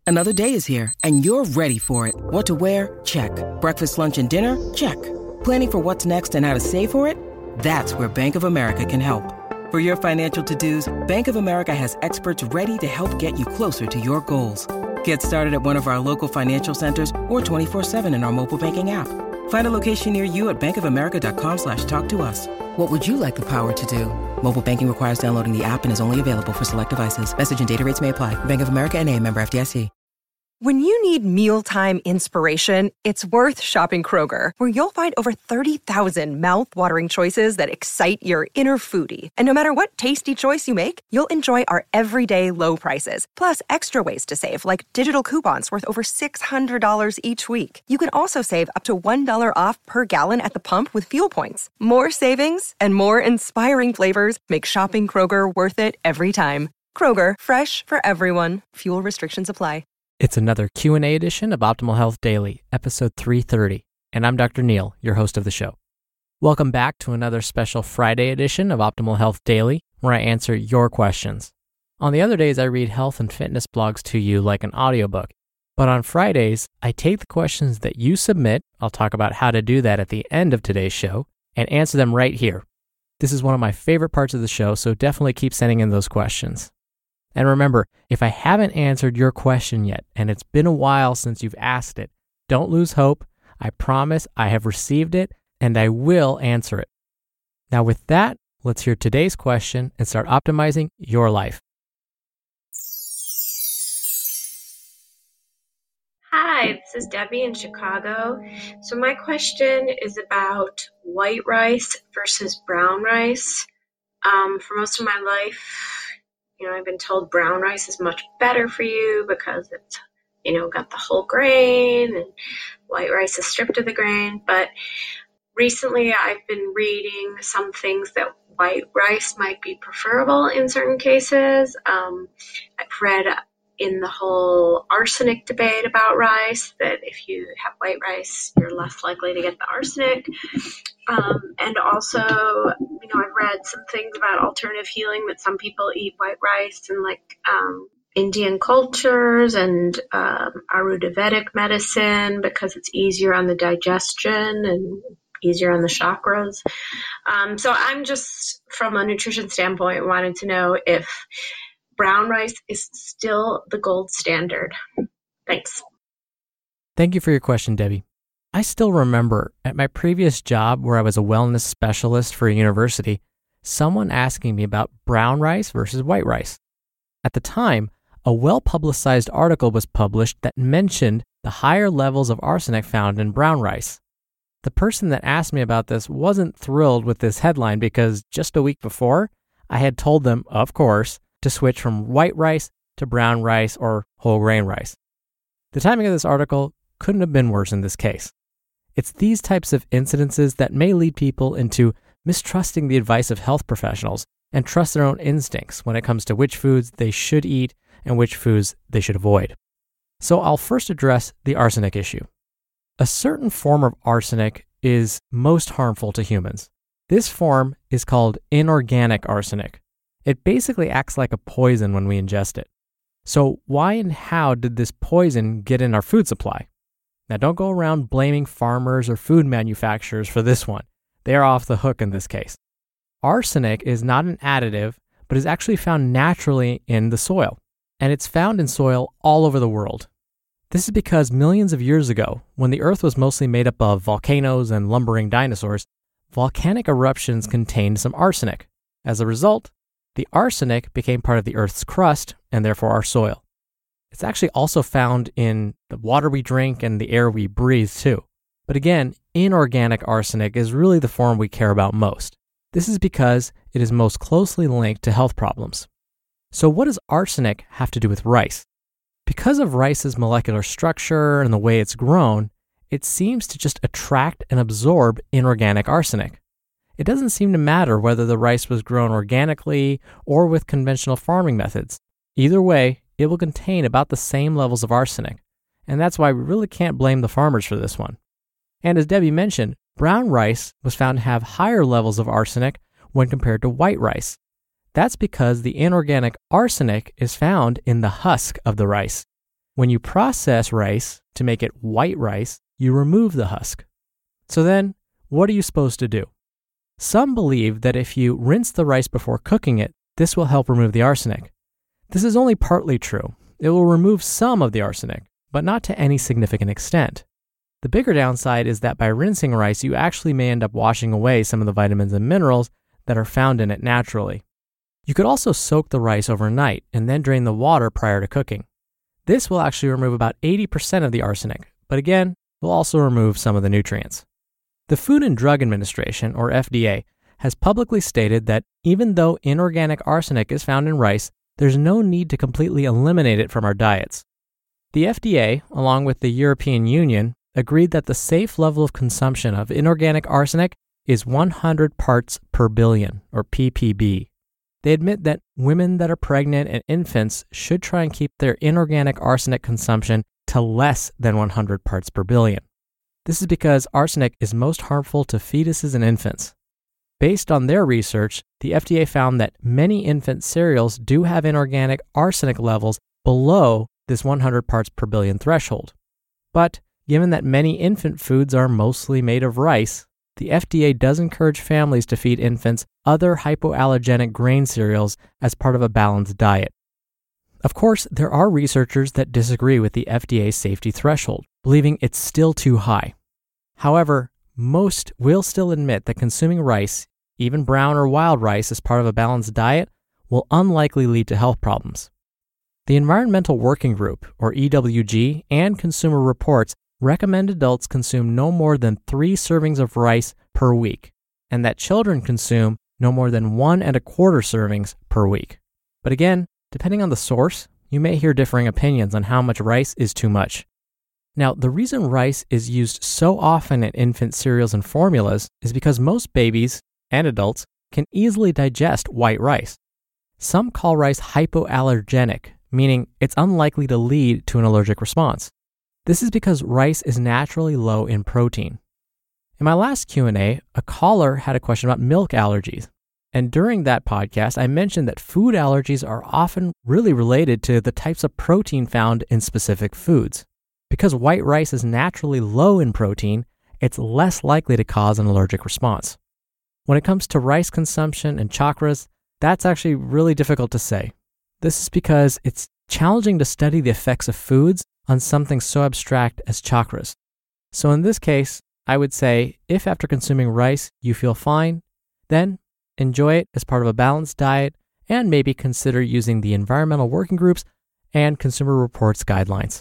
Another day is here, and you're ready for it. What to wear? Check. Breakfast, lunch, and dinner? Check. Planning for what's next and how to save for it? That's where Bank of America can help. For your financial to-dos, Bank of America has experts ready to help get you closer to your goals. Get started at one of our local financial centers or 24/7 in our mobile banking app. Find a location near you at bankofamerica.com/talktous. What would you like the power to do? Mobile banking requires downloading the app and is only available for select devices. Message and data rates may apply. Bank of America N.A., member FDIC. When you need mealtime inspiration, it's worth shopping Kroger, where you'll find over 30,000 mouth-watering choices that excite your inner foodie. And no matter what tasty choice you make, you'll enjoy our everyday low prices, plus extra ways to save, like digital coupons worth over $600 each week. You can also save up to $1 off per gallon at the pump with fuel points. More savings and more inspiring flavors make shopping Kroger worth it every time. Kroger, fresh for everyone. Fuel restrictions apply. It's another Q&A edition of Optimal Health Daily, episode 330, and I'm Dr. Neil, your host of the show. Welcome back to another special Friday edition of Optimal Health Daily, where I answer your questions. On the other days, I read health and fitness blogs to you like an audiobook, but on Fridays, I take the questions that you submit, I'll talk about how to do that at the end of today's show, and answer them right here. This is one of my favorite parts of the show, so definitely keep sending in those questions. And remember, if I haven't answered your question yet, and it's been a while since you've asked it, don't lose hope. I promise I have received it, and I will answer it. Now with that, let's hear today's question and start optimizing your life. Hi, this is Debbie in Chicago. So my question is about white rice versus brown rice. For most of my life, I've been told brown rice is much better for you because it's, got the whole grain, and white rice is stripped of the grain. But recently I've been reading some things that white rice might be preferable in certain cases. I've read in the whole arsenic debate about rice that if you have white rice, you're less likely to get the arsenic. And also, I've read some things about alternative healing, that some people eat white rice in Indian cultures and Ayurvedic medicine because it's easier on the digestion and easier on the chakras. So I'm just, from a nutrition standpoint, wanted to know if brown rice is still the gold standard. Thanks. Thank you for your question, Debbie. I still remember at my previous job where I was a wellness specialist for a university, someone asking me about brown rice versus white rice. At the time, a well-publicized article was published that mentioned the higher levels of arsenic found in brown rice. The person that asked me about this wasn't thrilled with this headline because just a week before, I had told them, of course, to switch from white rice to brown rice or whole grain rice. The timing of this article couldn't have been worse in this case. It's these types of incidences that may lead people into mistrusting the advice of health professionals and trust their own instincts when it comes to which foods they should eat and which foods they should avoid. So I'll first address the arsenic issue. A certain form of arsenic is most harmful to humans. This form is called inorganic arsenic. It basically acts like a poison when we ingest it. So why and how did this poison get in our food supply? Now don't go around blaming farmers or food manufacturers for this one. They are off the hook in this case. Arsenic is not an additive, but is actually found naturally in the soil. And it's found in soil all over the world. This is because millions of years ago, when the Earth was mostly made up of volcanoes and lumbering dinosaurs, volcanic eruptions contained some arsenic. As a result, the arsenic became part of the Earth's crust and therefore our soil. It's actually also found in the water we drink and the air we breathe too. But again, inorganic arsenic is really the form we care about most. This is because it is most closely linked to health problems. So what does arsenic have to do with rice? Because of rice's molecular structure and the way it's grown, it seems to just attract and absorb inorganic arsenic. It doesn't seem to matter whether the rice was grown organically or with conventional farming methods. Either way, it will contain about the same levels of arsenic, and that's why we really can't blame the farmers for this one. And as Debbie mentioned, brown rice was found to have higher levels of arsenic when compared to white rice. That's because the inorganic arsenic is found in the husk of the rice. When you process rice to make it white rice, you remove the husk. So then, what are you supposed to do? Some believe that if you rinse the rice before cooking it, this will help remove the arsenic. This is only partly true. It will remove some of the arsenic, but not to any significant extent. The bigger downside is that by rinsing rice, you actually may end up washing away some of the vitamins and minerals that are found in it naturally. You could also soak the rice overnight and then drain the water prior to cooking. This will actually remove about 80% of the arsenic, but again, will also remove some of the nutrients. The Food and Drug Administration, or FDA, has publicly stated that even though inorganic arsenic is found in rice, there's no need to completely eliminate it from our diets. The FDA, along with the European Union, agreed that the safe level of consumption of inorganic arsenic is 100 parts per billion, or ppb. They admit that women that are pregnant and infants should try and keep their inorganic arsenic consumption to less than 100 parts per billion. This is because arsenic is most harmful to fetuses and infants. Based on their research, the FDA found that many infant cereals do have inorganic arsenic levels below this 100 parts per billion threshold. But given that many infant foods are mostly made of rice, the FDA does encourage families to feed infants other hypoallergenic grain cereals as part of a balanced diet. Of course, there are researchers that disagree with the FDA's safety threshold, believing it's still too high. However, most will still admit that consuming rice, even brown or wild rice, as part of a balanced diet will unlikely lead to health problems. The Environmental Working Group, or EWG, and Consumer Reports recommend adults consume no more than 3 servings of rice per week, and that children consume no more than 1 1/4 servings per week. But again, depending on the source, you may hear differing opinions on how much rice is too much. Now, the reason rice is used so often in infant cereals and formulas is because most babies and adults can easily digest white rice. Some call rice hypoallergenic, meaning it's unlikely to lead to an allergic response. This is because rice is naturally low in protein. In my last Q&A, a caller had a question about milk allergies. And during that podcast, I mentioned that food allergies are often really related to the types of protein found in specific foods. Because white rice is naturally low in protein, it's less likely to cause an allergic response. When it comes to rice consumption and chakras, that's actually really difficult to say. This is because it's challenging to study the effects of foods on something so abstract as chakras. So in this case, I would say if after consuming rice you feel fine, then enjoy it as part of a balanced diet and maybe consider using the Environmental Working Groups and Consumer Reports guidelines.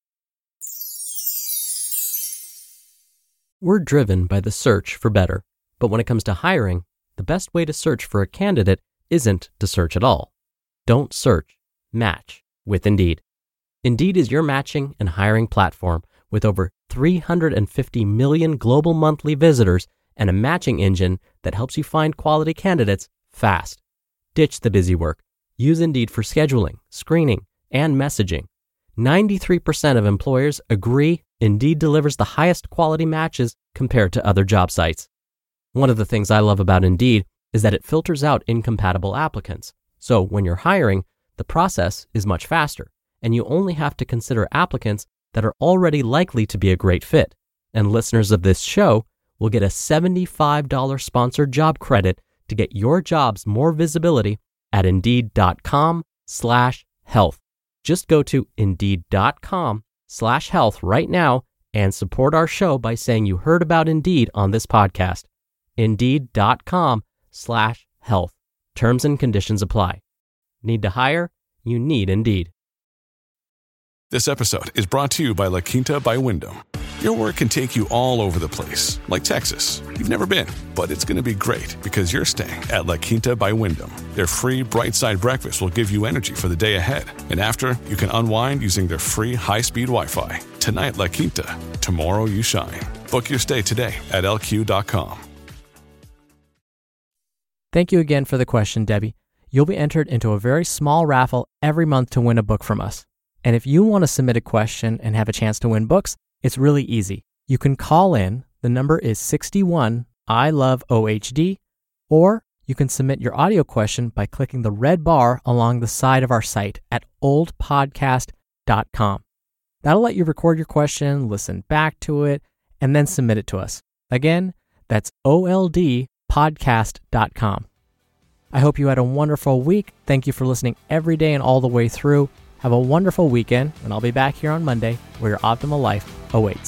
We're driven by the search for better, but when it comes to hiring, the best way to search for a candidate isn't to search at all. Don't search, match with Indeed. Indeed is your matching and hiring platform with over 350 million global monthly visitors and a matching engine that helps you find quality candidates fast. Ditch the busy work. Use Indeed for scheduling, screening, and messaging. 93% of employers agree Indeed delivers the highest quality matches compared to other job sites. One of the things I love about Indeed is that it filters out incompatible applicants. So when you're hiring, the process is much faster, and you only have to consider applicants that are already likely to be a great fit. And listeners of this show will get a $75 sponsored job credit to get your jobs more visibility at Indeed.com/health. Just go to Indeed.com/health right now and support our show by saying you heard about Indeed on this podcast. Indeed.com/health. Terms and conditions apply. Need to hire? You need Indeed. This episode is brought to you by La Quinta by Wyndham. Your work can take you all over the place, like Texas. You've never been, but it's going to be great because you're staying at La Quinta by Wyndham. Their free Bright Side breakfast will give you energy for the day ahead. And after, you can unwind using their free high-speed Wi-Fi. Tonight, La Quinta. Tomorrow, you shine. Book your stay today at LQ.com. Thank you again for the question, Debbie. You'll be entered into a very small raffle every month to win a book from us. And if you want to submit a question and have a chance to win books, it's really easy. You can call in. The number is 61 I love OHD, or you can submit your audio question by clicking the red bar along the side of our site at oldpodcast.com. That'll let you record your question, listen back to it, and then submit it to us. Again, that's oldpodcast.com. I hope you had a wonderful week. Thank you for listening every day and all the way through. Have a wonderful weekend, and I'll be back here on Monday where your optimal life awaits.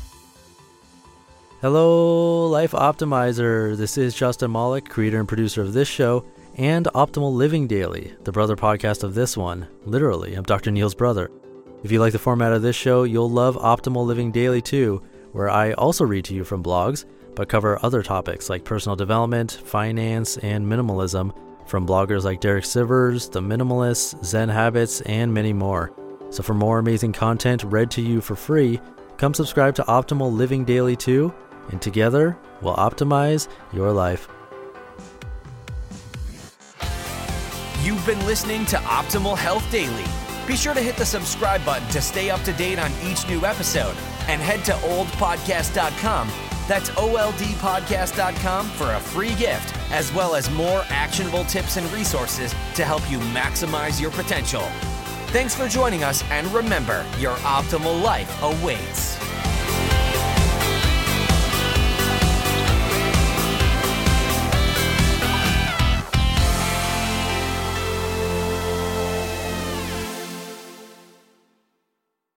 Hello, Life Optimizer. This is Justin Malik, creator and producer of this show and Optimal Living Daily, the brother podcast of this one. Literally, I'm Dr. Neil's brother. If you like the format of this show, you'll love Optimal Living Daily too, where I also read to you from blogs, but cover other topics like personal development, finance, and minimalism from bloggers like Derek Sivers, The Minimalists, Zen Habits, and many more. So for more amazing content read to you for free, come subscribe to Optimal Living Daily too, and together we'll optimize your life. You've been listening to Optimal Health Daily. Be sure to hit the subscribe button to stay up to date on each new episode, and head to oldpodcast.com. That's oldpodcast.com for a free gift, as well as more actionable tips and resources to help you maximize your potential. Thanks for joining us, and remember, your optimal life awaits.